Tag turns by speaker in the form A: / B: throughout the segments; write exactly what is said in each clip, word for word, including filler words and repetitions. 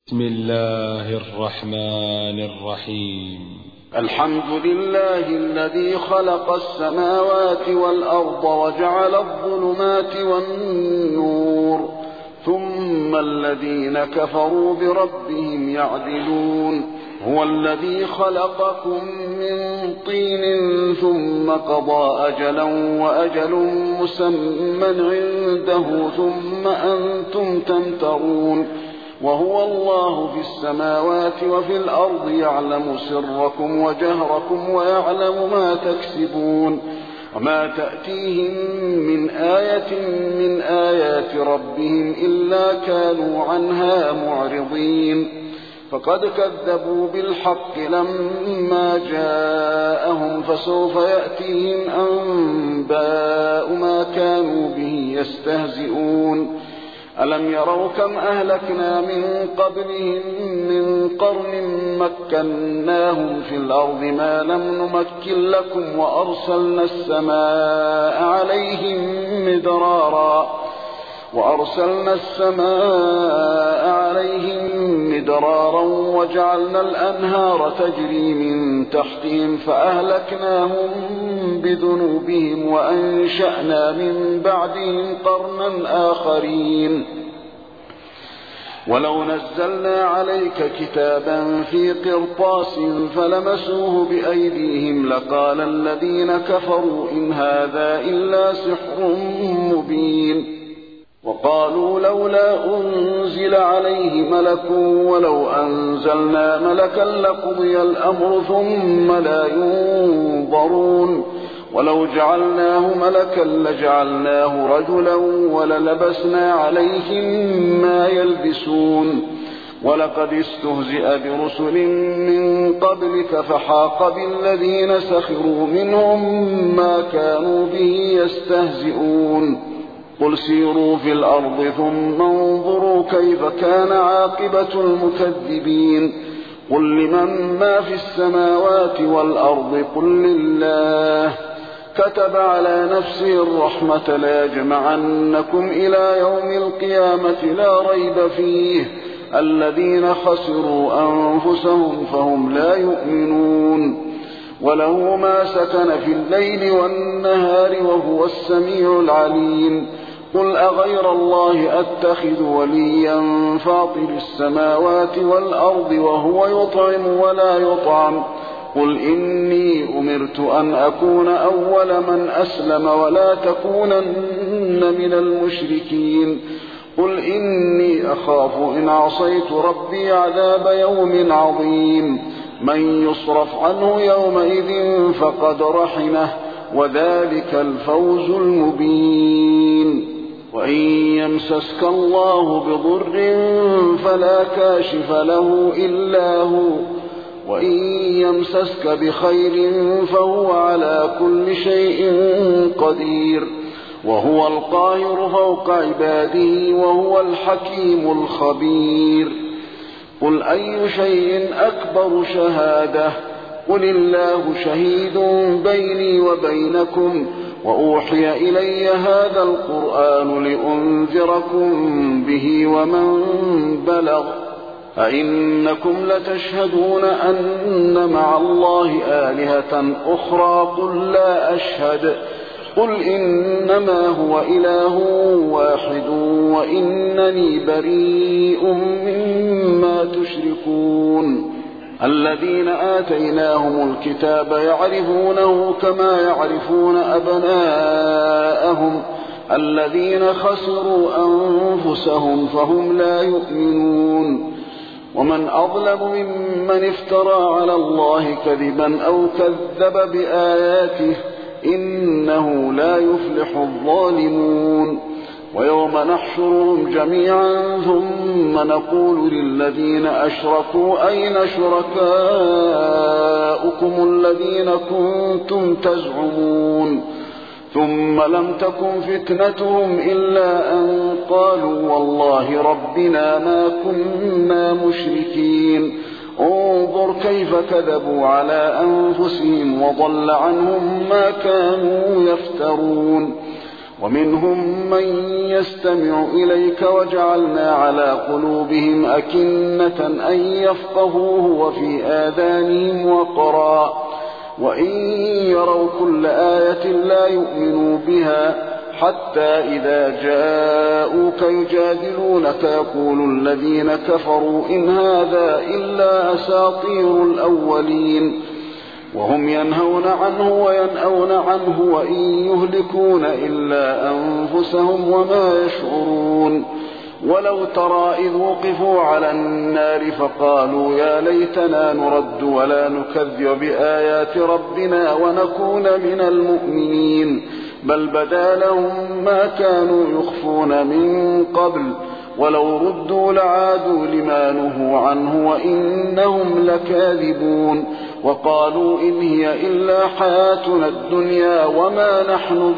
A: بسم الله الرحمن الرحيم.
B: الحمد لله الذي خلق السماوات والأرض وجعل الظلمات والنور، ثم الذين كفروا بربهم يعدلون. هو الذي خلقكم من طين ثم قضى أجلا وأجل مسمى عنده ثم أنتم تمترون. وهو الله في السماوات وفي الأرض يعلم سركم وجهركم ويعلم ما تكسبون، وما تأتيهم من آية من آيات ربهم إلا كانوا عنها معرضين. فقد كذبوا بالحق لما جاءهم، فسوف يأتيهم أنباء ما كانوا به يستهزئون. ألم يروا كم أهلكنا من قبلهم من قرن مكناهم في الأرض ما لم نمكن لكم، وأرسلنا السماء عليهم مدرارا وأرسلنا السماء عليهم مدرارا وجعلنا الأنهار تجري من تحتهم فأهلكناهم بذنوبهم وأنشأنا من بعدهم قرنا آخرين. ولو نزلنا عليك كتابا في قرطاس فلمسوه بأيديهم لقال الذين كفروا إن هذا إلا سحر مبين. وقالوا لولا أنزل عليه ملك ولو أنزلنا ملكا لقضي الأمر ثم لا ينظرون. ولو جعلناه ملكا لجعلناه رجلا وللبسنا عليهم ما يلبسون. ولقد استهزئ برسل من قبلك فحاق بالذين سخروا منهم ما كانوا به يستهزئون. قل سيروا في الأرض ثم انظروا كيف كان عاقبة المكذبين. قل لمن ما في السماوات والأرض قل لله. كتب على نفسه الرحمة ليجمعنكم إلى يوم القيامة لا ريب فيه. الذين خسروا أنفسهم فهم لا يؤمنون. وله ما سكن في الليل والنهار وهو السميع العليم. قل أغير الله أتخذ وليا فاطر السماوات والأرض وهو يطعم ولا يطعم. قل إني أمرت أن أكون أول من أسلم ولا تكونن من المشركين. قل إني أخاف إن عصيت ربي عذاب يوم عظيم. من يصرف عنه يومئذ فقد رحمه وذلك الفوز المبين. وإن يمسسك الله بضر فلا كاشف له إلا هو، وإن يمسسك بخير فهو على كل شيء قدير. وهو القاهر فوق عباده وهو الحكيم الخبير. قل أي شيء أكبر شهادة؟ قل الله شهيد بيني وبينكم. وأوحي إلي هذا القرآن لأنذركم به ومن بلغ. أئنكم لتشهدون أن مع الله آلهة أخرى؟ قل لا أشهد. قل إنما هو إله واحد وإنني بريء مما تشركون. الذين آتيناهم الكتاب يعرفونه كما يعرفون أبناءهم. الذين خسروا أنفسهم فهم لا يؤمنون. ومن أظلم ممن افترى على الله كذبا أو كذب بآياته إنه لا يفلح الظالمون. ويوم نحشرهم جميعا ثم نقول للذين أشركوا أين شركاؤكم الذين كنتم تزعمون. ثم لم تكن فتنتهم إلا أن قالوا والله ربنا ما كنا مشركين. انظر كيف كذبوا على أنفسهم وضل عنهم ما كانوا يفترون. ومنهم من يستمع إليك وجعلنا على قلوبهم أكنة أن يفقهوه وفي آذانهم وقرا وإن يروا كل آية لا يؤمنوا بها حتى إذا جاءوك يجادلونك يقول الذين كفروا إن هذا إلا أساطير الأولين وهم ينهون عنه وينأون عنه وإن يهلكون إلا أنفسهم وما يشعرون ولو ترى إذ وقفوا على النار فقالوا يا ليتنا نرد ولا نكذب بآيات ربنا ونكون من المؤمنين بل بدا لهم ما كانوا يخفون من قبل ولو ردوا لعادوا لما نهوا عنه وإنهم لكاذبون وقالوا إن هي إلا حياتنا الدنيا وما نحن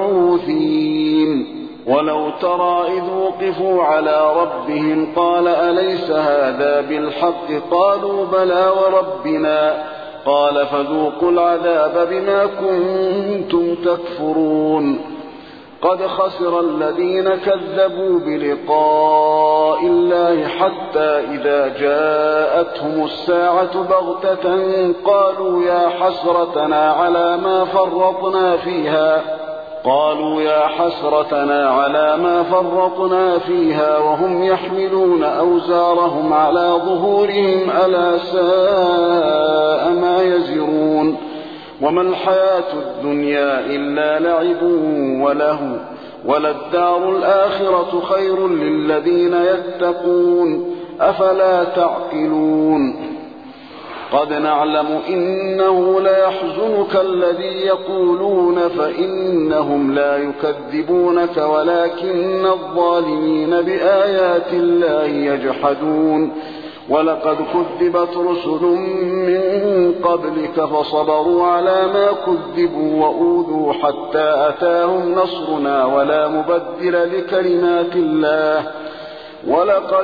B: بمبعوثين ولو ترى إذ وقفوا على ربهم قال أليس هذا بالحق قالوا بلى وربنا قال فذوقوا العذاب بما كنتم تكفرون قد خسر الذين كذبوا بلقاء الله حتى إذا جاءتهم الساعة بغتة قالوا يا حسرتنا على ما فرطنا فيها قالوا يا حسرتنا على ما فرطنا فيها وهم يحملون أوزارهم على ظهورهم ألا ساء ما يزرون وما الحياة الدنيا إلا لعب وله وللدار الآخرة خير للذين يتقون أفلا تعقلون قد نعلم إنه ليحزنك الذي يقولون فإنهم لا يكذبونك ولكن الظالمين بآيات الله يجحدون ولقد كذبت رسل من قبلك فصبروا على ما كذبوا وأوذوا حتى أتاهم نصرنا ولا مبدل لكلمات الله ولقد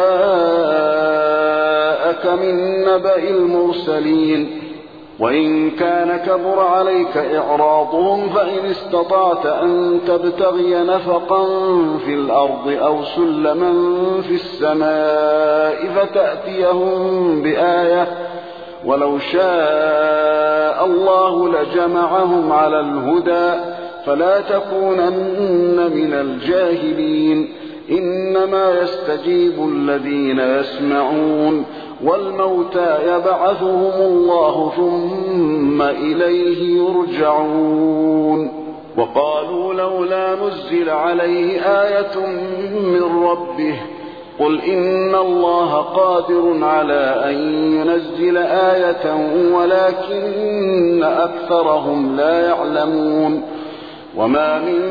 B: جاءك من نبأ المرسلين وإن كان كبر عليك إعراضهم فإن استطعت أن تبتغي نفقا في الأرض أو سلما في السماء فتأتيهم بآية ولو شاء الله لجمعهم على الهدى فلا تكونن من الجاهلين إنما يستجيب الذين يسمعون والموتى يبعثهم الله ثم إليه يرجعون وقالوا لولا نزل عليه آية من ربه قل إن الله قادر على أن ينزل آية ولكن أكثرهم لا يعلمون وما من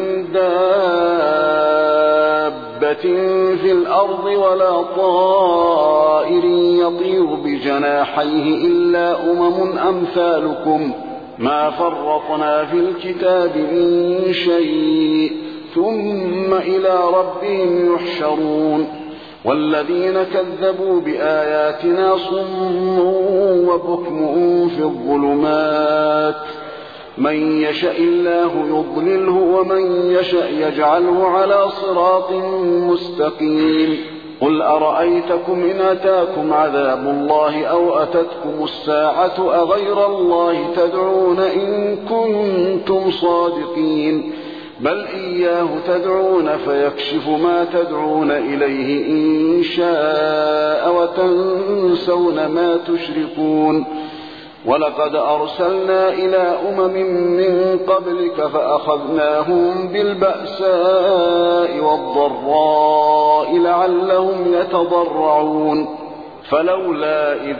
B: دابة في الأرض ولا طائر يطير بجناحيه إلا أمم أمثالكم ما فرطنا في الكتاب من شيء ثم إلى ربهم يحشرون والذين كذبوا بآياتنا صم وبكم في الظلمات من يشاء الله يضلله ومن يشاء يجعله على صراط مستقيم قل أرأيتكم إن أتاكم عذاب الله أو أتتكم الساعة أغير الله تدعون إن كنتم صادقين بل إياه تدعون فيكشف ما تدعون إليه إن شاء وتنسون ما تشركون ولقد أرسلنا إلى أمم من قبلك فأخذناهم بالبأساء والضراء لعلهم يتضرعون فلولا إذ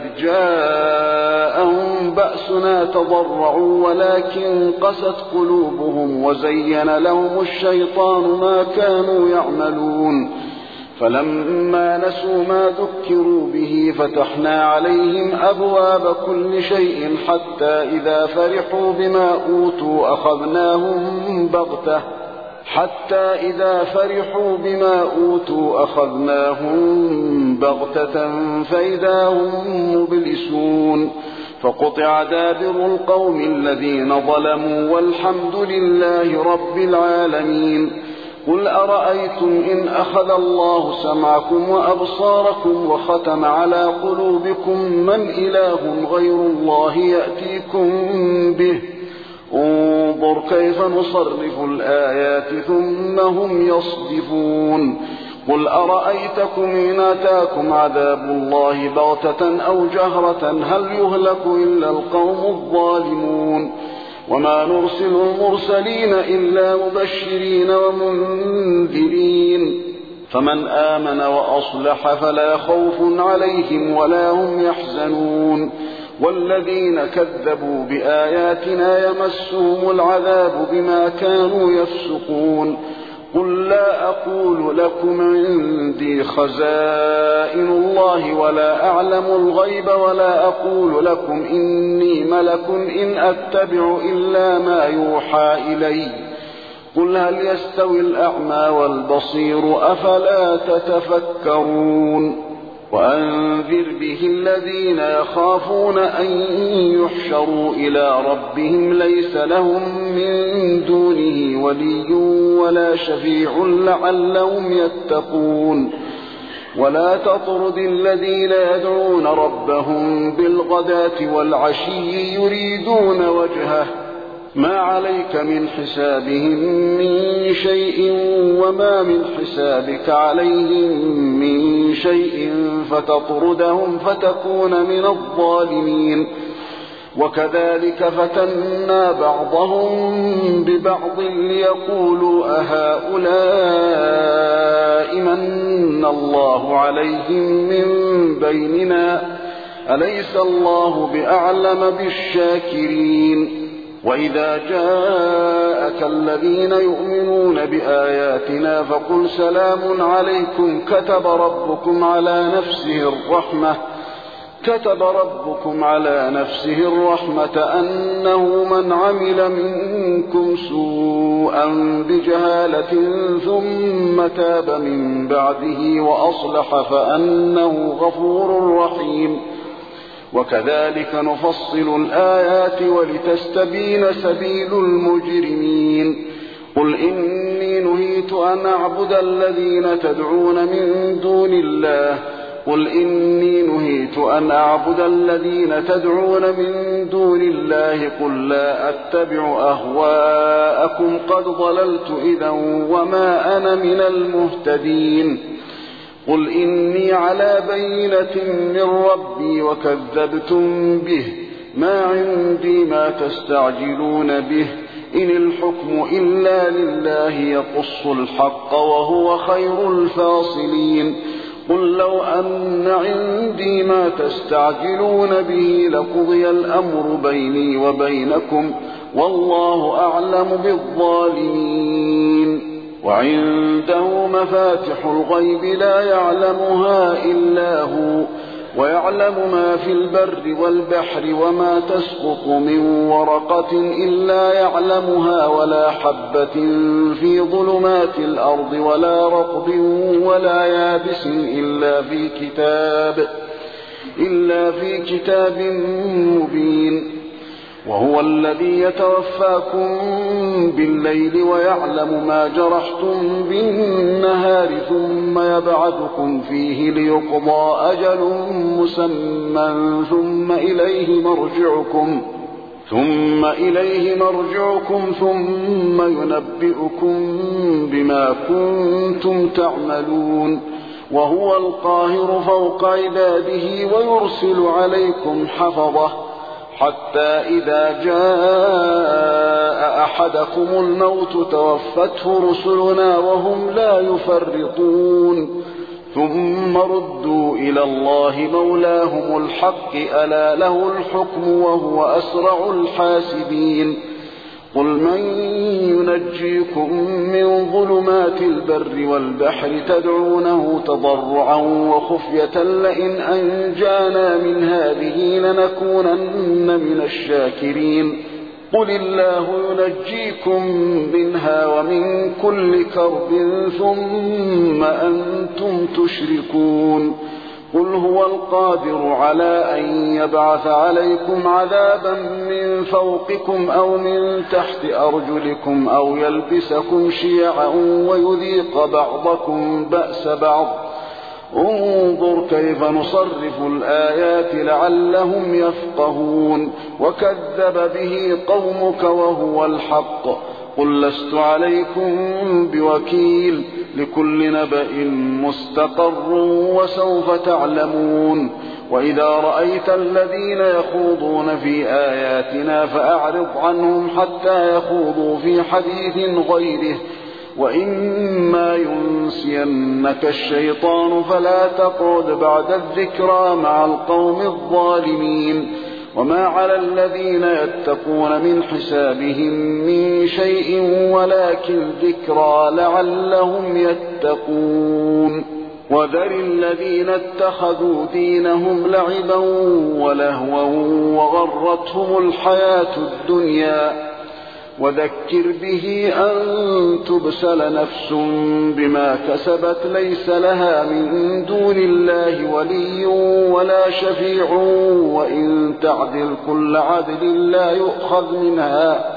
B: جاءهم بأسنا تضرعوا ولكن قست قلوبهم وزين لهم الشيطان ما كانوا يعملون فلما نسوا ما ذكروا به فتحنا عليهم أبواب كل شيء حتى إذا فرحوا بما أوتوا أخذناهم بغتة حتى إذا فرحوا بما أوتوا أخذناهم بغتة فإذا هم مبلسون فقطع دابر القوم الذين ظلموا والحمد لله رب العالمين. قل أرأيتم إن أخذ الله سمعكم وأبصاركم وختم على قلوبكم من إله غير الله يأتيكم به؟ انظر كيف نصرف الآيات ثم هم يصدفون. قل أرأيتكم إن أتاكم عذاب الله بغتة أو جهرة هل يهلك إلا القوم الظالمون؟ وما نرسل المرسلين إلا مبشرين ومنذرين، فمن آمن وأصلح فلا خوف عليهم ولا هم يحزنون. والذين كذبوا بآياتنا يمسهم العذاب بما كانوا يفسقون. قل لا أقول لكم عندي خزائن الله ولا أعلم الغيب ولا أقول لكم إني ملك إن أتبع إلا ما يوحى إلي. قل هل يستوي الأعمى والبصير أفلا تتفكرون. وأنذر به الذين يخافون أن يحشروا إلى ربهم ليس لهم من دونه ولي ولا شفيع لعلهم يتقون. ولا تطرد الذين يدعون ربهم بالغداة والعشي يريدون وجهه ما عليك من حسابهم من شيء وما من حسابك عليهم من شيء فتطردهم فتكون من الظالمين. وكذلك فتنا بعضهم ببعض ليقولوا أهؤلاء من الله عليهم من بيننا أليس الله بأعلم بالشاكرين. وإذا جاءك الذين يؤمنون بآياتنا فقل سلام عليكم كتب ربكم على نفسه الرحمة كتب ربكم على نفسه الرحمة أنه من عمل منكم سوءا بجهالة ثم تاب من بعده وأصلح فأنه غفور رحيم. وكذلك نفصل الآيات ولتستبين سبيل المجرمين. قل إني نهيت أن أعبد الذين تدعون من دون الله قل إني نهيت أن أعبد الذين تدعون من دون الله قل لا أتبع أهواءكم قد ضللت إذا وما أنا من المهتدين. قل إني على بينة من ربي وكذبتم به ما عندي ما تستعجلون به إن الحكم إلا لله يقص الحق وهو خير الفاصلين. قل لو أن عندي ما تستعجلون به لقضي الأمر بيني وبينكم والله أعلم بالظالمين. وعنده مفاتح الغيب لا يعلمها إلا هو ويعلم ما في البر والبحر وما تسقط من ورقة إلا يعلمها ولا حبة في ظلمات الأرض ولا رطب ولا يابس إلا في كتاب إلا في كتاب مبين. وهو الذي يتوفاكم بالليل ويعلم ما جرحتم بالنهار ثم يبعثكم فيه ليقضى أجل مسمى ثم إليه مرجعكم ثم إليه مرجعكم ثم ينبئكم بما كنتم تعملون. وهو القاهر فوق عباده ويرسل عليكم حفظه حتى إذا جاء أحدكم الموت توفته رسلنا وهم لا يفرطون ثم ردوا إلى الله مولاهم الحق ألا له الحكم وهو أسرع الحاسبين. قل من ينجيكم من ظلمات البر والبحر تدعونه تضرعا وخفية لئن أنجانا من هذه لنكونن من الشاكرين. قل الله ينجيكم منها ومن كل كرب ثم أنتم تشركون. قل هو القادر على أن يبعث عليكم عذابا من فوقكم أو من تحت أرجلكم أو يلبسكم شيعا ويذيق بعضكم بأس بعض. انظر كيف نصرف الآيات لعلهم يفقهون. وكذب به قومك وهو الحق. قل لست عليكم بوكيل. لكل نبأ مستقر وسوف تعلمون. وإذا رأيت الذين يخوضون في آياتنا فأعرض عنهم حتى يخوضوا في حديث غيره. وإما ينسينك الشيطان فلا تقعد بعد الذكرى مع القوم الظالمين. وما على الذين يتقون من حسابهم من شيء ولكن ذكرى لعلهم يتقون. وذر الذين اتخذوا دينهم لعبا ولهوا وغرتهم الحياة الدنيا. وذكر به أن تبسل نفس بما كسبت ليس لها من دون الله ولي ولا شفيع وإن تعدل كل عدل لا يؤخذ منها.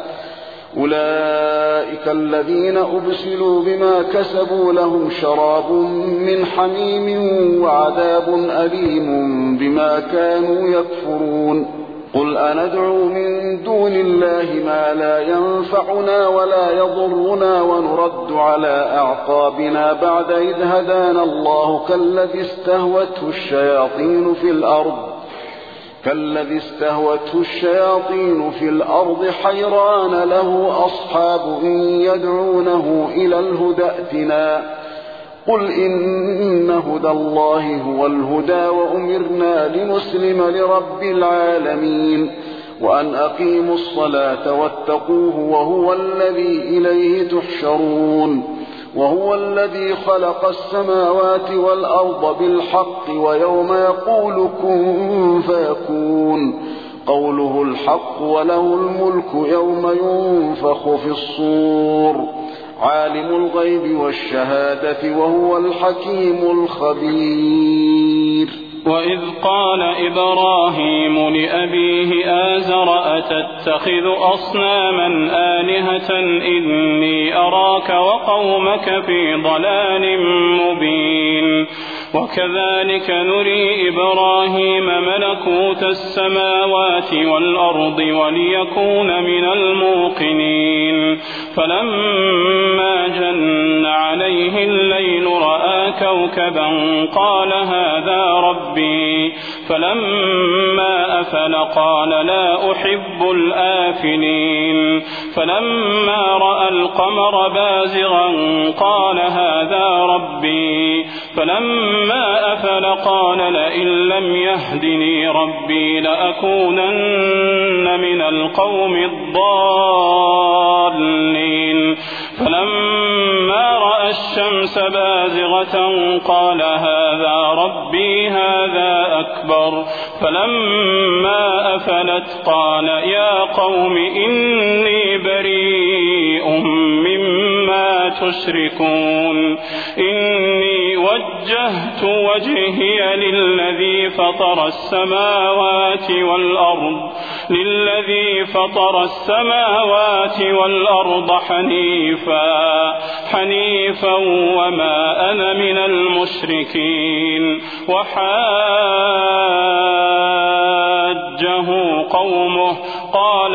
B: أولئك الذين أبسلوا بما كسبوا لهم شراب من حميم وعذاب أليم بما كانوا يكفرون. قل أندعو من دون الله ما لا ينفعنا ولا يضرنا ونرد على أعقابنا بعد إذ هدانا الله كالذي استهوته الشياطين في الأرض كالذي استهوته الشياطين في الأرض حيران له أصحاب يدعونه إلى الهدى ائتنا. قل إن هدى الله هو الهدى وأمرنا لنسلم لرب العالمين وأن أقيموا الصلاة واتقوه وهو الذي إليه تحشرون. وهو الذي خلق السماوات والأرض بالحق ويوم يقول كن فيكون قوله الحق وله الملك يوم ينفخ في الصور عالم الغيب والشهادة وهو الحكيم الخبير.
C: وإذ قال إبراهيم لأبيه آزر أتتخذ أصناما آلهة إني أراك وقومك في ضلال مبين. وكذلك نري إبراهيم ملكوت السماوات والأرض وليكون من الموقنين. فلما جن عليه الليل رأى كوكبا قال هذا ربي. فلما أفل قال لا أحب الآفلين. فلما رأى القمر بازغا قال هذا ربي. فلما أفل قال لئن لم يهدني ربي لأكونن من القوم الضالين. فلما رأى الشمس بازغة قال هذا ربي هذا أكبر. فلما أفلت قال يا قوم إني بريء مما تشركون. إني وجهت وجهي للذي فطر السماوات والأرض للذي فطر السماوات والأرض حنيفا حنيفا وما أنا من المشركين. وحاجه قومه قال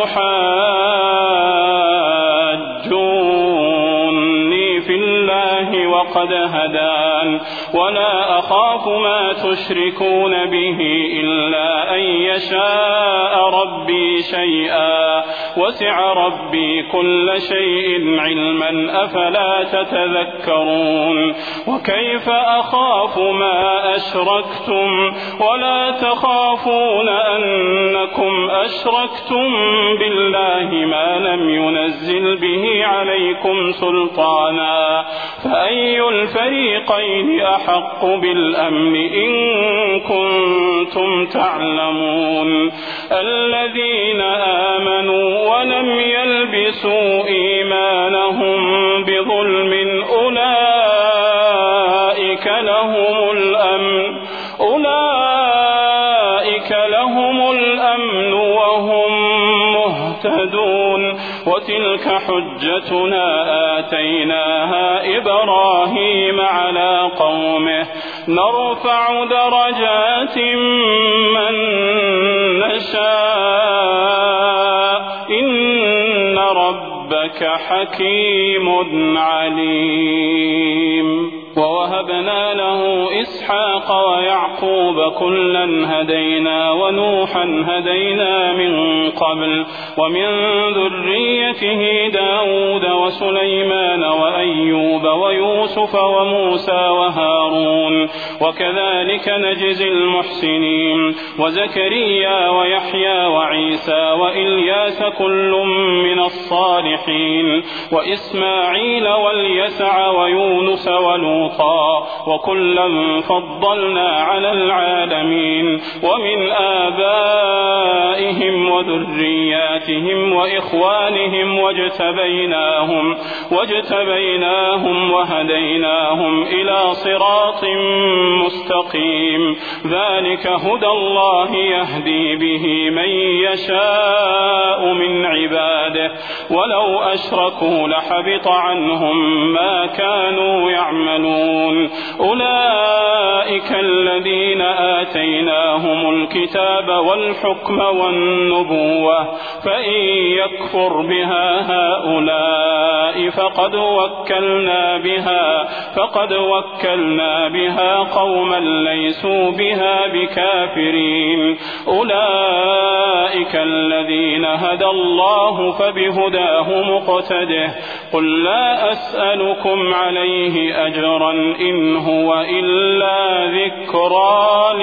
C: أتحاجوني في الله وقد هدان ولا أخاف ما تشركون به إلا أن يشاء ربي شيئا وسع ربي كل شيء علما أفلا تتذكرون. وكيف أخاف ما أشركتم ولا تخافون أنكم أشركتم بالله ما لم ينزل به عليكم سلطانا فأي الفريقين أحق بالأمن إن كنتم تعلمون. الذين آمنوا ولم يلبسوا إيمانهم بظلم أولئك لهم الأمن أولئك لهم الأمن وهم مهتدون وتلك حجتنا آتيناها إبراهيم على قومه نرفع درجات من نشاء إن ربك حكيم عليم. ووهبنا له إسحاق ويعقوب كلا هدينا ونوحا هدينا من قبل ومن ذريته داود وسليمان وأيوب ويوسف وموسى وهارون وكذلك نجزي المحسنين وزكريا ويحيى وعيسى وإلياس كل من الصالحين وإسماعيل واليسع ويونس ولوطا وكلا فضلنا على العالمين ومن آبائهم وذرياتهم وإخوانهم واجتبيناهم واجتبيناهم وهديناهم إلى صراط مستقيم ذلك هدى الله يهدي به من يشاء من عباده ولو أشركوا لحبط عنهم ما كانوا يعملون. أولئك الذين آتيناهم الكتاب والحكم والنبوة فإن يكفر بها هؤلاء فقد وكلنا بها فقد وكلنا بها قوما ليسوا بها بكافرين. أولئك الذين هدى الله فبهداه مقتده قل لا أسألكم عليه أجرا إن هو إلا ذكرى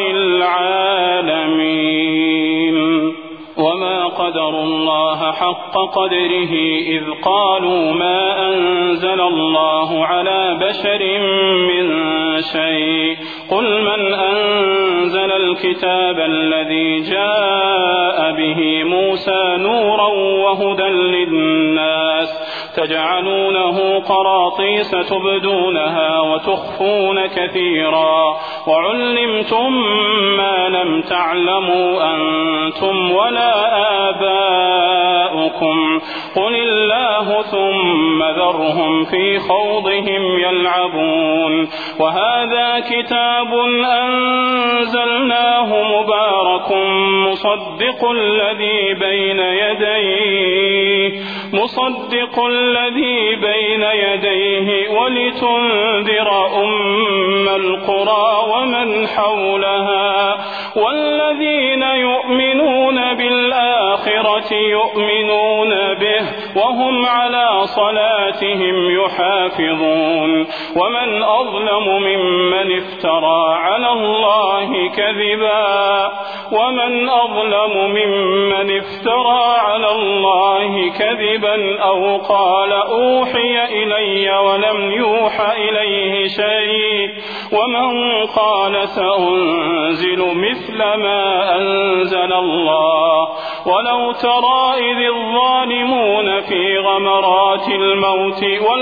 C: للعالمين. وما قدروا الله حق قدره إذ قالوا ما أنزل الله على بشر من شيء قل من أنزل الكتاب الذي جاء به موسى نورا وهدى للناس تجعلونه قراطيس تبدونها وتخفون كثيرا وعلمتم ما لم تعلموا أنتم ولا آباؤكم قل الله ثم ذرهم في خوضهم يلعبون. وهذا كتاب أنزلناه مبارك مصدق الذي بين يديه مصدق الذي بين يديه ولتنذر أم القرى ومن حولها والذين يؤمنون بالآخرة يؤمنون به وهم على صلاتهم يحافظون. ومن أظلم ممن افترى على الله كذبا ومن أظلم ممن افترى على الله كذبا أو قال أوحي إلي ولم يوحى إليه شيء ومن قال سأنزل مثل ما أنزل الله. ولو ترى إذ الظالمون في غمرات الموت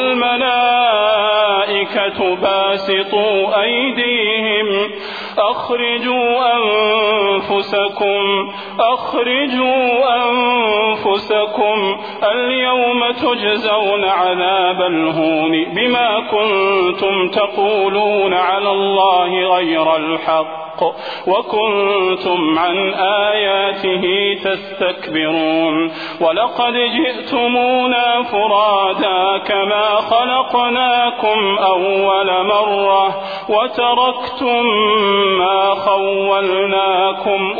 C: والملائكة باسطوا أيديهم أخرجوا أنفسكم أخرجوا أنفسكم اليوم تجزون عذاب الهون بما كنتم تقولون على الله غير الحق وكنتم عن آياته تستكبرون. ولقد جئتمونا فرادا كما خلقناكم أول مرة وتركتم ما خولناكم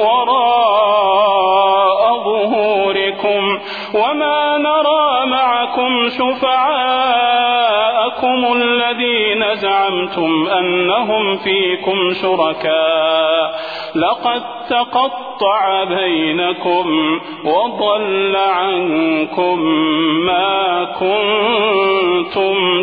C: وراء ظهوركم وما نرى معكم شفعاءكم الذين زعمتم أنهم فيكم شركاء لقد تقطع بينكم وضل عنكم ما كنتم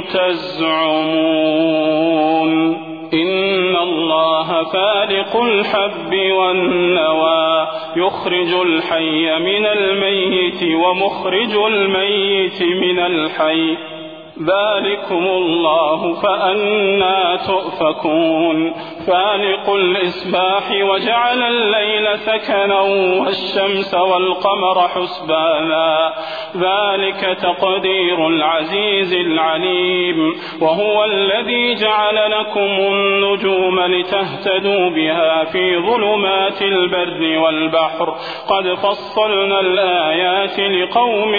C: تزعمون. إن الله فالق الحب والنوى يخرج الحي من الميت ومخرج الميت من الحي ذلكم الله فأنى تؤفكون. فالق الإصباح وجعل الليل سكنا والشمس والقمر حسبانا ذلك تقدير العزيز العليم وهو الذي جعل لكم النجوم لتهتدوا بها في ظلمات البر والبحر قد فصلنا الآيات لقوم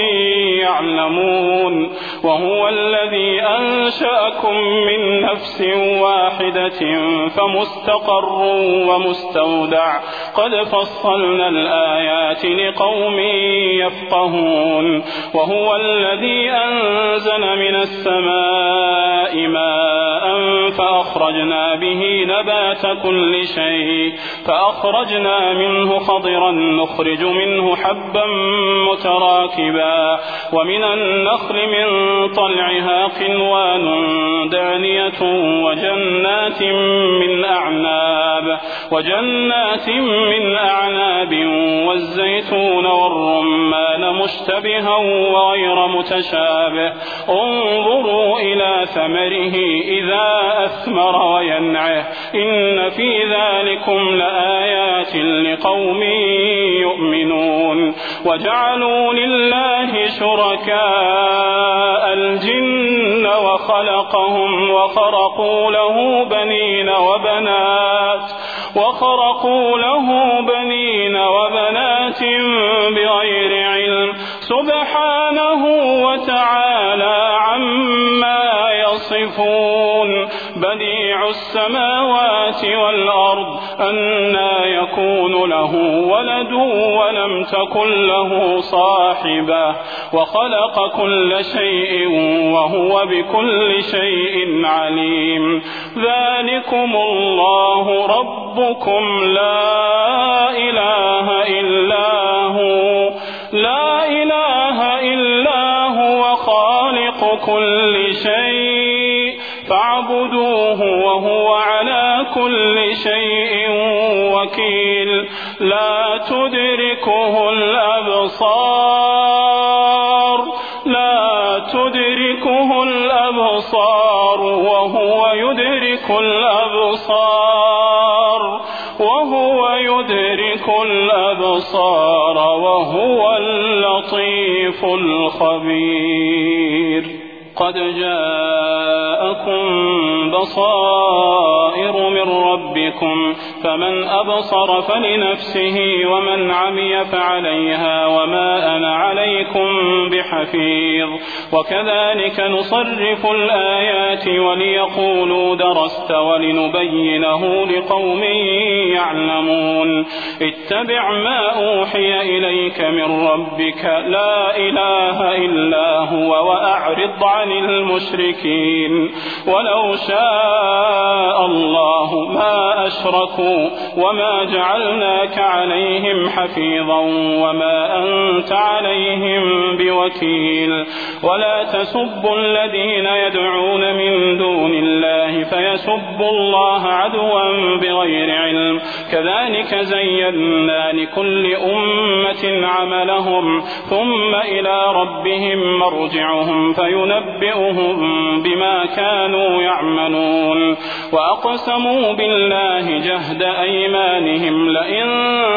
C: يعلمون وهو الذي أنشأكم من نفس واحدة فمستقر ومستودع قد فصلنا الآيات لقوم يفقهون وهو الذي أنزل من السماء ماء فأخرجنا به نبات كل شيء فأخرجنا منه خضرا نخرج منه حبا متراكبا ومن النخل من طلعها قنوان دانية وجنات من أعناب وجنات من أعناب والزيتون والرمان مشتبها وغير متشابه انظروا إلى ثمره إذا أثمر وينعه إن في ذلكم لآيات لقوم يؤمنون وجعلوا لله شركاء الجن وخلقهم وخرقوا له بنين وبنات وخرقوا له بنين وبنات بغير علم سبحانه وتعالى عما يصفون بديع السماوات والأرض أنى يكون له ولد ولم تكن له صاحبة وخلق كل شيء وهو بكل شيء عليم ذلكم الله ربكم لا إله إلا هو لا إله إلا هو خالق كل شيء فاعبدوه وهو على كل شيء وكيل لا تدركه الأبصار لا تدركه الأبصار وهو يدرك الأبصار وهو يدرك الأبصار وهو اللطيف الخبير قد جاءكم بصائر من ربكم فمن أبصر فلنفسه ومن عمي فعليها وما أنا عليكم بحفيظ وكذلك نصرف الآيات وليقولوا درست ولنبينه لقوم يعلمون اتبع ما أوحي إليك من ربك لا إله إلا هو وأعرض عن المشركين ولو شاء الله ما أشركوا وما جعلناك عليهم حفيظا وما أنت عليهم بوكيل ولا تسبوا الذين يدعون من دون الله فيسبوا الله عدوا بغير علم كذلك زينا لكل أمة عملهم ثم إلى ربهم مرجعهم فينبئهم بما كانوا يعملون وأقسموا بالله جهد أيمانهم لئن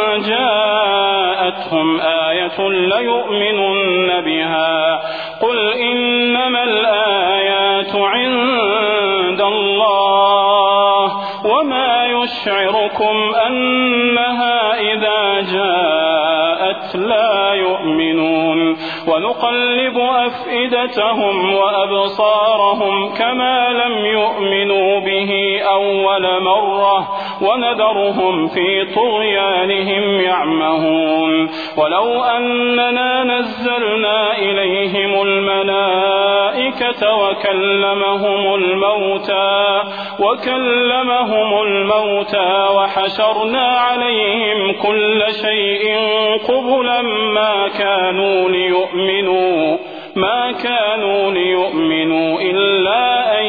C: جاءتهم آية ليؤمنن بها قل إنما الآيات عند الله وما يشعركم أنها إذا جاءت لا يؤمنون ونقلب أفئدتهم وأبصارهم كما لم يؤمنوا به أول مرة ونذرهم في طغيانهم يعمهون ولو أننا نزلنا إليهم الملائكة وكلمهم الموتى وكلمهم الموتى وحشرنا عليهم كل شيء قبلا ما كانوا ليؤمنوا ما كانوا ليؤمنوا إلا أن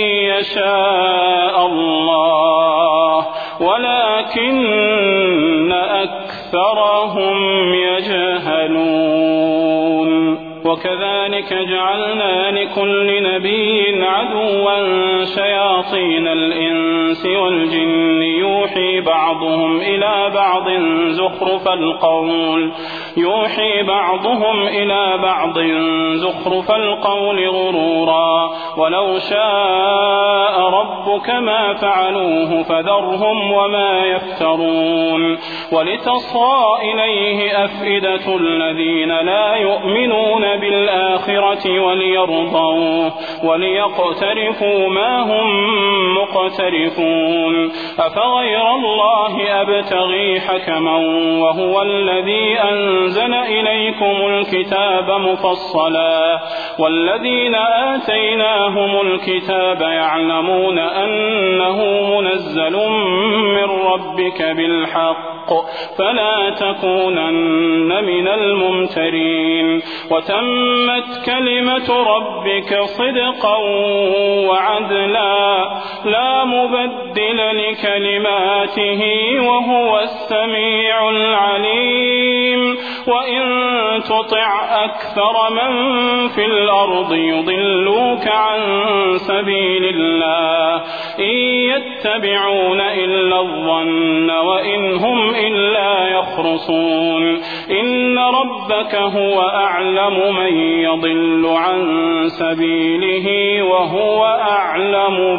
C: يشاء الله ولكن أكثرهم يجهلون وكذلك جعلنا لكل نبي عدوا شياطين الإنس والجن يوحي بعضهم إلى بعض زخرف القول يوحي بعضهم إلى بعض زخرف القول غرورا ولو شاء ربك ما فعلوه فذرهم وما يفترون ولتصغى إليه أفئدة الذين لا يؤمنون بالآخرة وليرضوه وليقترفوا ما هم مقترفون أفغير الله أبتغي حكما وهو الذي أنزل إليكم الكتاب مفصلا والذين آتيناهم الكتاب يعلمون أنه منزل من ربك بالحق فلا تكونن من الممترين وتمت كلمة ربك صدقا وعدلا لا مبدل لكلماته وهو السميع العليم وإن تطع أكثر من في الأرض يضلوك عن سبيل الله إن يتبعون إلا الظن وإن هم إلا يخرصون إن ربك هو أعلم من يضل عن سبيله وهو أعلم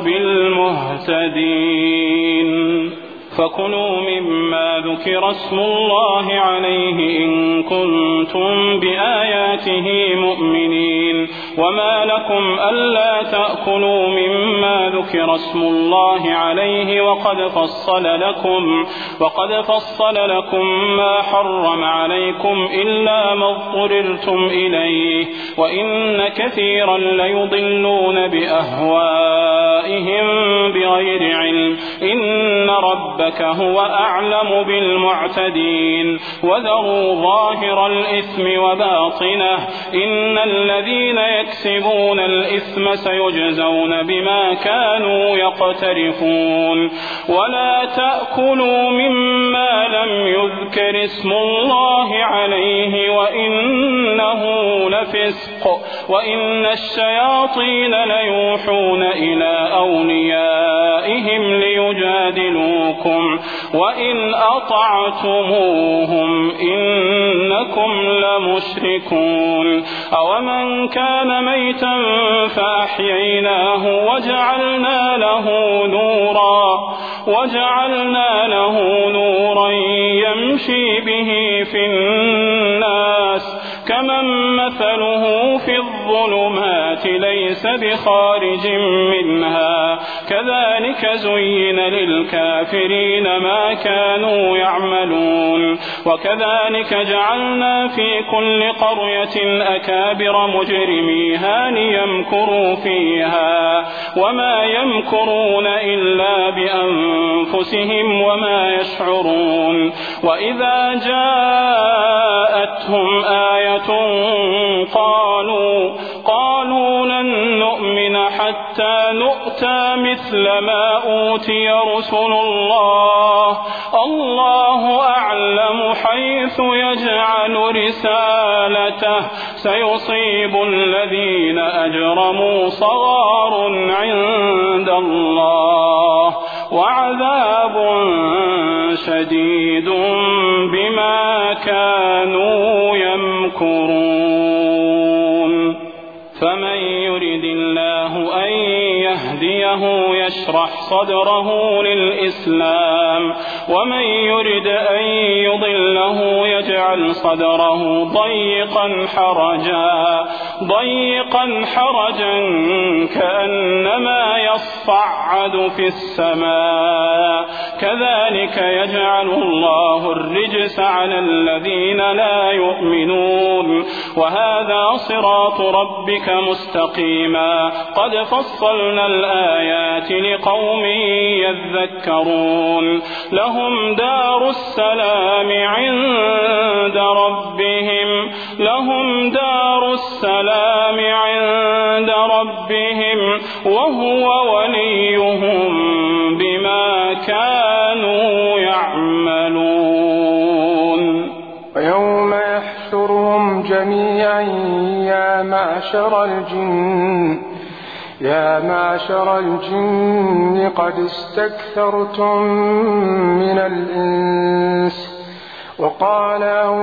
C: بالمهتدين فكلوا مما ذكر اسم الله عليه إن كنتم بآياته مؤمنين وما لكم ألا تأكلوا مما ذكر اسم الله عليه وقد فصل لكم وقد فصل لكم ما حرم عليكم إلا ما اضطررتم إليه وإن كثيرا ليضلون بأهوائهم بغير علم إن ربك هو أعلم بالمعتدين وذروا ظاهر الإثم وباطنه إن الذين يكسبون الإثم سيجزون بما كانوا يقترفون ولا تأكلوا مما لم يذكر اسم الله عليه وإنه لفسق وإن الشياطين ليوحون إلى أوليائهم ليجادلوكم وإن أطعتموهم إنكم لمشركون أومن كان ميتا فأحييناه وجعلنا له نورا وجعلنا له نورا يمشي به في الناس كمن مثله في الظلمات ليس بخارج منها كذلك زين للكافرين ما كانوا يعملون وكذلك جعلنا في كل قرية أكابر مجرميها ليمكروا فيها وما يمكرون إلا بأنفسهم وما يشعرون وإذا جاءتهم آية قالوا قالوا لن نؤمن حتى نؤتى مثل ما أوتي رسل الله الله أعلم حيث يجعل رسالته سيصيب الذين أجرموا صغار عند الله وعذاب شديد بما كانوا يمكرون فمن يرد الله أن يهديه يشرح صدره للإسلام ومن يرد أن يضله يجعل صدره ضيقا حرجا ضيقا حرجا كأنما يصعد في السماء كذلك يجعل الله الرجس على الذين لا يؤمنون وهذا صراط ربك مستقيما قد فصلنا الآيات لقوم يذكرون لهم دار السلام عند ربهم لهم دار السلام عند ربهم وهو وليهم بما كانوا يعملون
D: ويوم يحشرهم جميعا يا معشر الجن يا معشر الجن قد استكثرتم من الإنس. وقال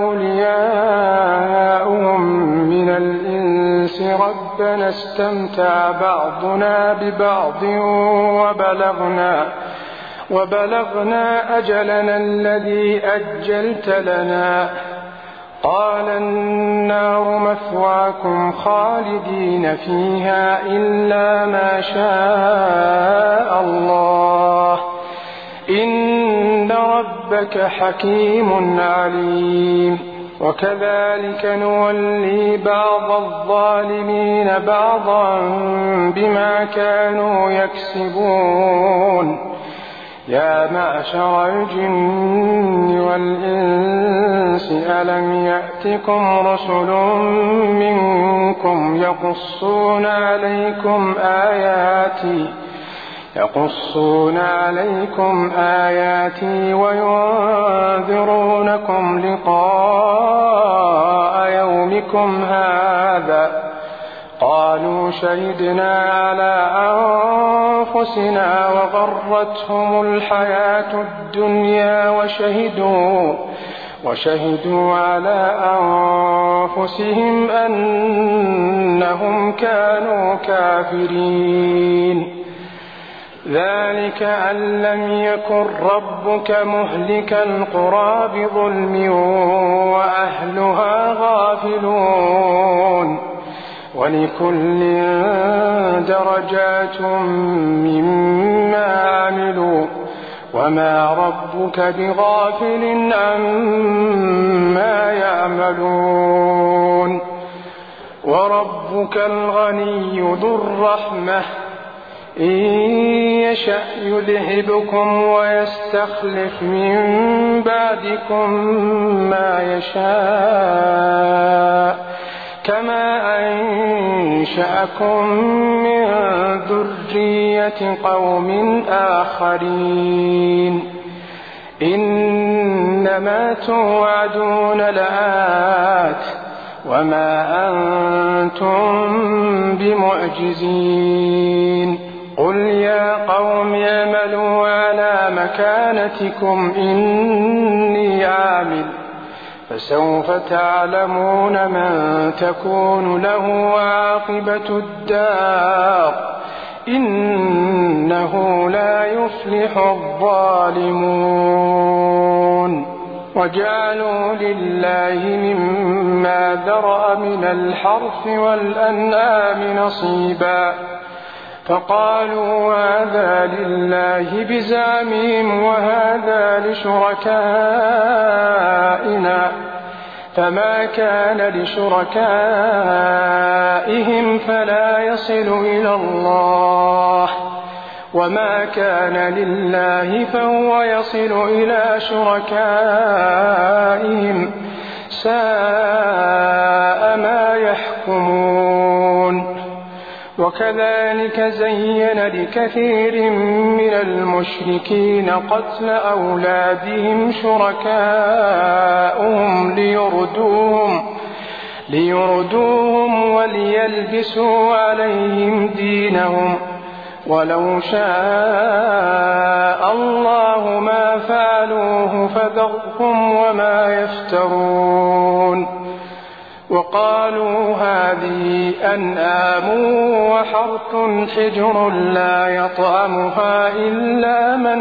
D: أولياؤهم من الإنس ربنا استمتع بعضنا ببعض وبلغنا وبلغنا أجلنا الذي أجلت لنا. قال النار مثواكم خالدين فيها إلا ما شاء الله إن ربك حكيم عليم. وكذلك نولي بعض الظالمين بعضا بما كانوا يكسبون. يا معشر الجن والإنس ألم يأتكم رسل منكم يقصون عليكم آياتي يقصون عليكم آياتي وينذرونكم لقاء يومكم هذا؟ قالوا شهدنا على أنفسنا وغرتهم الحياة الدنيا وشهدوا وشهدوا على أنفسهم أنهم كانوا كافرين. ذلك أن لم يكن ربك مهلك القرى بظلم وأهلها غافلون. ولكل درجات مما عملوا وما ربك بغافل عما يعملون. وربك الغني ذو الرحمة إن يشأ يذهبكم ويستخلف من بعدكم ما يشاء كما أنشأكم من ذرية قوم آخرين. إنما توعدون لآت وما أنتم بمعجزين. قل يا قوم اعملوا على مكانتكم إني عامل فسوف تعلمون من تكون له عاقبة الدار إنه لا يفلح الظالمون. وجعلوا لله مما ذرأ من الحرث والأنعام نصيبا فقالوا هذا لله بزعمهم وهذا لشركائنا فما كان لشركائهم فلا يصل إلى الله وما كان لله فهو يصل إلى شركائهم ساء ما يحكمون. وكذلك زين لكثير من المشركين قتل أولادهم شركاؤهم ليردوهم, ليردوهم وليلبسوا عليهم دينهم ولو شاء الله ما فعلوه فذرهم وما يفترون. وقالوا هذه أنعام وحرث حجر لا يطعمها إلا من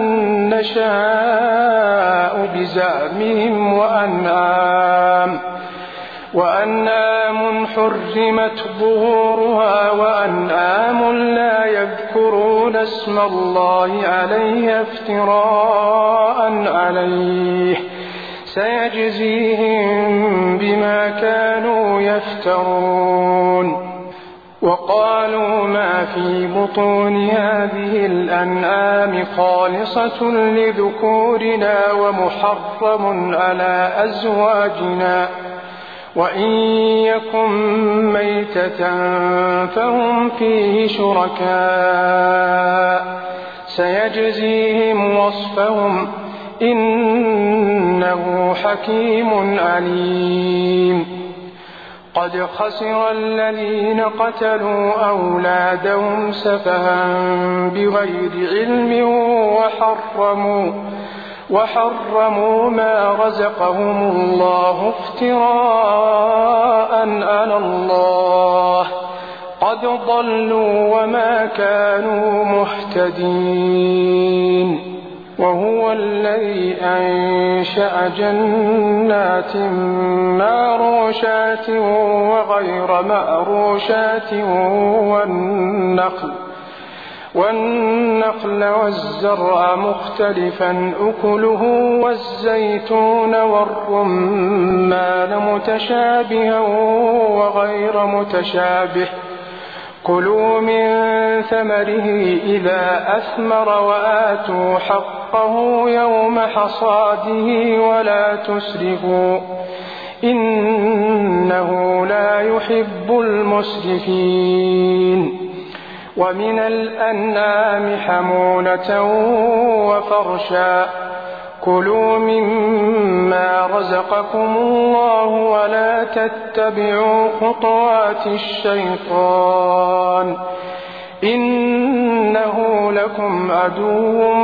D: نشاء بزعمهم وأنعام وأنعام حرمت ظهورها وأنعام لا يذكرون اسم الله عليها افتراء عليه سيجزيهم بما كانوا يفترون. وقالوا ما في بطون هذه الأنعام خالصة لذكورنا ومحرم على أزواجنا وإن يكن ميتة فهم فيه شركاء سيجزيهم وصفهم إنه حكيم عليم. قد خسر الذين قتلوا أولادهم سفها بغير علم وحرموا, وحرموا ما رزقهم الله افتراء على الله قد ضلوا وما كانوا مهتدين. وهو الذي أنشأ جنات معروشات وغير معروشات والنخل, والنخل والزرع مختلفا أكله والزيتون والرمان متشابها وغير متشابه كلوا من ثمره إذا أثمر وآتوا حقه يوم حصاده ولا تسرفوا إنه لا يحب المسرفين. ومن الأنعام حمولة وفرشا كلوا مما رزقكم الله ولا تتبعوا خطوات الشيطان إنه لكم عدو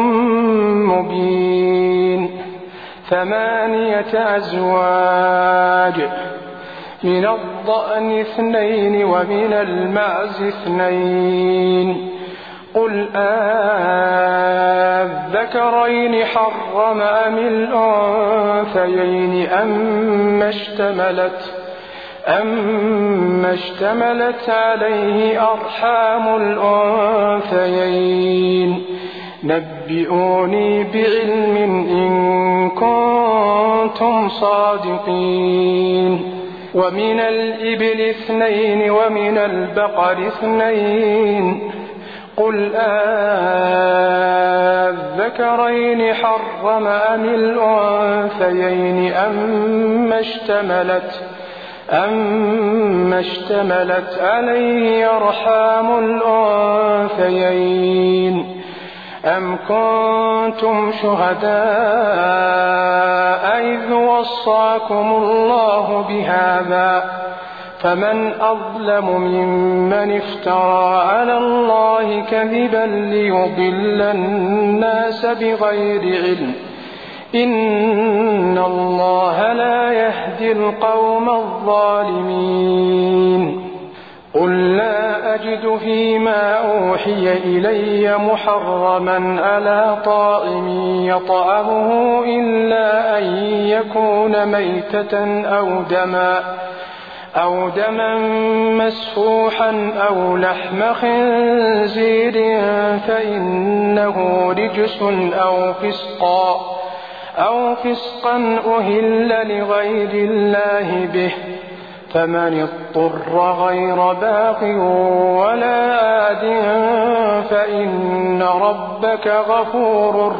D: مبين. ثمانية أزواج من الضأن اثنين ومن المعز اثنين قل أذكرين حرم أم الأنثيين أما اشتملت, أم اشتملت عليه أرحام الأنثيين نبئوني بعلم إن كنتم صادقين. ومن الإبل اثنين ومن البقر اثنين قل أذكرين حرم أم الأنثيين أما اشتملت, أما اشتملت عليه أرحام الأنثيين أم كنتم شهداء إذ وصاكم الله بهذا فمن أظلم ممن افترى على الله كذبا ليضل الناس بغير علم إن الله لا يهدي القوم الظالمين. قل لا أجد فيما أوحي إلي محرما على طاعم يطعمه إلا أن يكون ميتة أو دما أو دما مسفوحا أو لحم خنزير فإنه رجس أو فسقا أو فسقا أهل لغير الله به فمن اضطر غير باغ ولا عاد فإن ربك غفور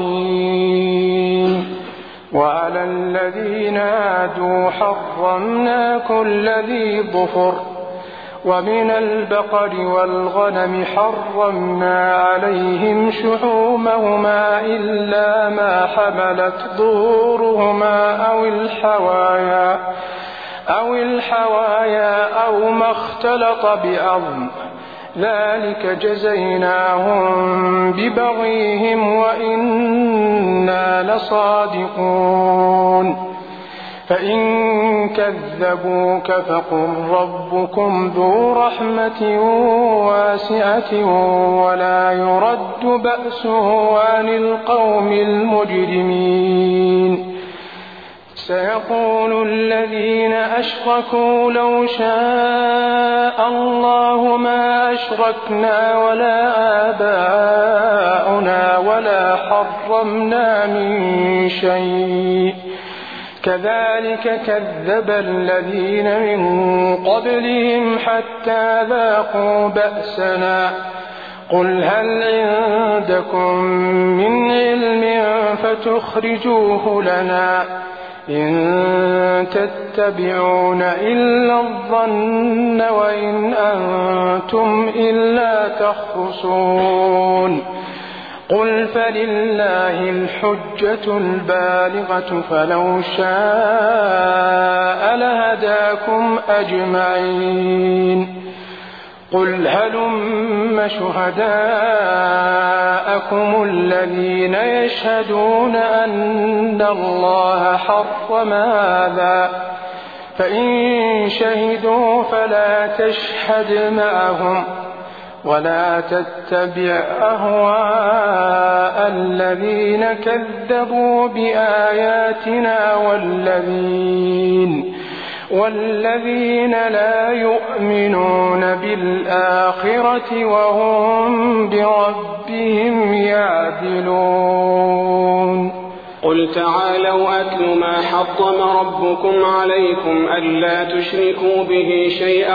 D: رحيم. وعلى الذين عادوا حرمنا كل ذي ظفر ومن البقر والغنم حرمنا عليهم شحومهما إلا ما حملت ظهورهما أو الحوايا أو الحوايا أو ما اختلط بعظم ذلك جزيناهم ببغيهم وإنا لصادقون. فإن كذبوك فقل ربكم ذو رحمة واسعة ولا يرد بأسه عن القوم المجرمين. سيقول الذين أشركوا لو شاء الله ما أشركنا ولا آباؤنا ولا حرمنا من شيء كذلك كذب الذين من قبلهم حتى ذاقوا بأسنا. قل هل عندكم من علم فتخرجوه لنا إن تتبعون إلا الظن وإن أنتم إلا تخرصون. قل فلله الحجة البالغة فلو شاء لهداكم أجمعين قل هلم شهداءكم الذين يشهدون أن الله حرم هذا فإن شهدوا فلا تشهد معهم ولا تتبع أهواء الذين كذبوا بآياتنا والذين والذين لا يؤمنون بالآخرة وهم بربهم يعدلون
C: قل تعالوا أتل ما حرم ربكم عليكم ألا تشركوا به شيئا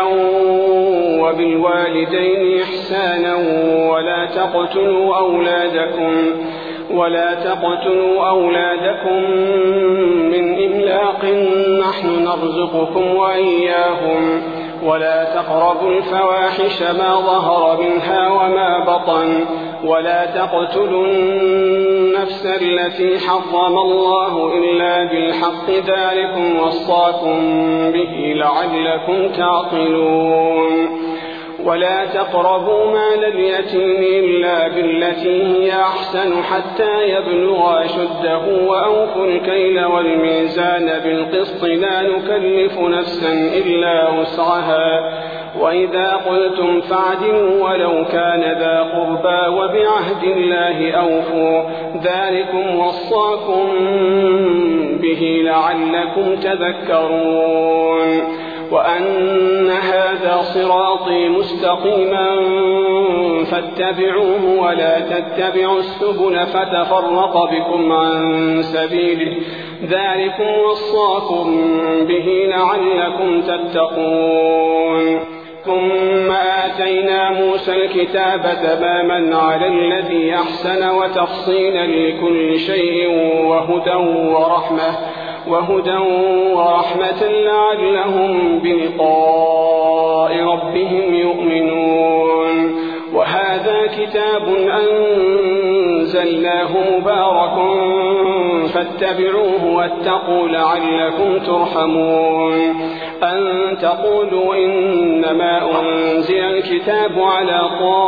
C: وبالوالدين إحسانا ولا تقتلوا أولادكم ولا تقتلوا أولادكم من إملاق نحن نرزقكم وإياهم ولا تقربوا الفواحش ما ظهر منها وما بطن ولا تقتلوا النفس التي حرم الله إلا بالحق ذلكم وصاكم به لعلكم تعقلون ولا تقربوا مال اليتيم إلا بالتي هي أحسن حتى يبلغ أشده وأوفوا الكيل والميزان بالقسط لا نكلف نفسا إلا وسعها وإذا قلتم فاعدلوا ولو كان ذا قربى وبعهد الله أوفوا ذلكم وصاكم به لعلكم تذكرون وأن هذا صراطي مستقيما فاتبعوه ولا تتبعوا السبل فتفرق بكم عن سبيله ذلكم وصاكم به لعلكم تتقون ثم آتينا موسى الكتاب تماما على الذي أحسن وتفصيلا لكل شيء وهدى ورحمة وهدى ورحمة لعلهم بلقاء ربهم يؤمنون وهذا كتاب أنزلناه مبارك فاتبعوه واتقوا لعلكم ترحمون أن تقولوا إنما أنزل الكتاب على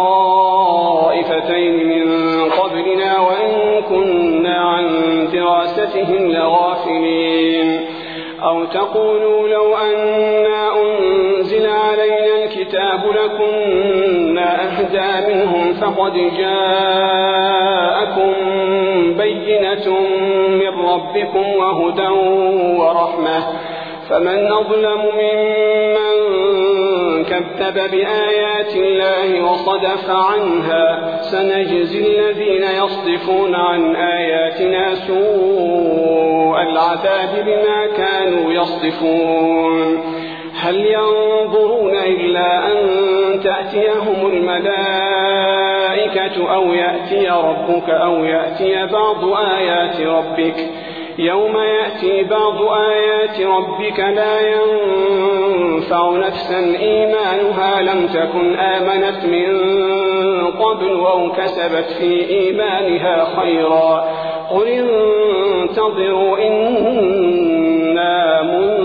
C: طائفتين من قبلنا وإن كنا عن دراستهم لغافلين أو تقولوا لو أنا أنزل علينا الكتاب لكنا أهدى منهم فقد جاءكم بينة من ربكم وهدى ورحمة فمن أظلم ممن كذب بآيات الله وصدف عنها سنجزي الذين يصدفون عن آياتنا سوء العذاب بما كانوا يصدفون هل ينظرون إلا أن تأتيهم الملائكة أو يأتي ربك أو يأتي بعض آيات ربك يوم يأتي بعض آيات ربك لا ينفع نفسا إيمانها لم تكن آمنت من قبل أو كسبت في إيمانها خيرا قل انتظروا إنا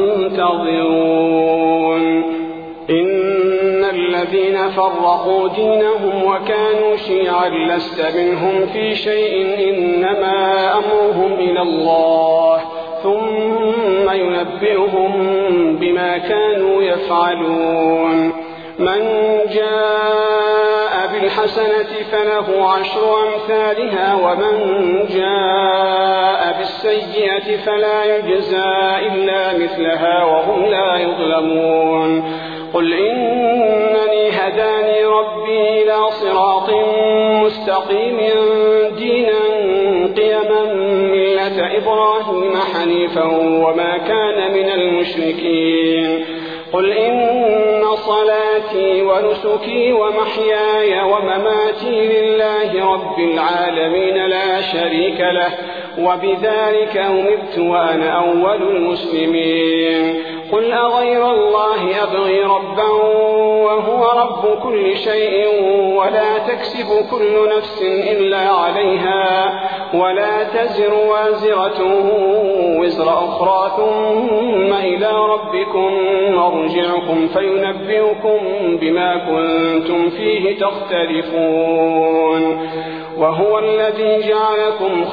C: منتظرون إن الذين فرقوا دينهم وكانوا شيعا لست منهم في شيء إنما أمرهم إلى الله ثم ينبئهم بما كانوا يفعلون من جاء بالحسنة فله عشر أمثالها ومن جاء بالسيئة فلا يجزى إلا مثلها وهم لا يظلمون قل إنني هداني ربي إلى صراط مستقيم دينا قيما ملة إبراهيم حنيفا وما كان من المشركين قل إن صلاتي ونسكي ومحياي ومماتي لله رب العالمين لا شريك له وبذلك أمرت وأنا أول المسلمين قل أغير الله أبغي ربا وهو رب كل شيء ولا تكسب كل نفس إلا عليها ولا تزر وازرة وزر أخرى ثم إلى ربكم مرجعكم فينبئكم بما كنتم فيه تختلفون وهو الذي جعلكم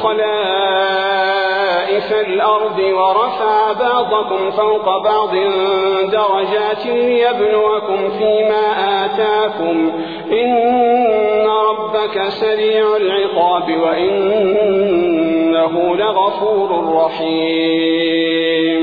C: خلائف الأرض ورفع بعضكم فوق بعض درجات ليبلوكم فيما آتاكم إن ربك سريع العقاب وإنه لغفور رحيم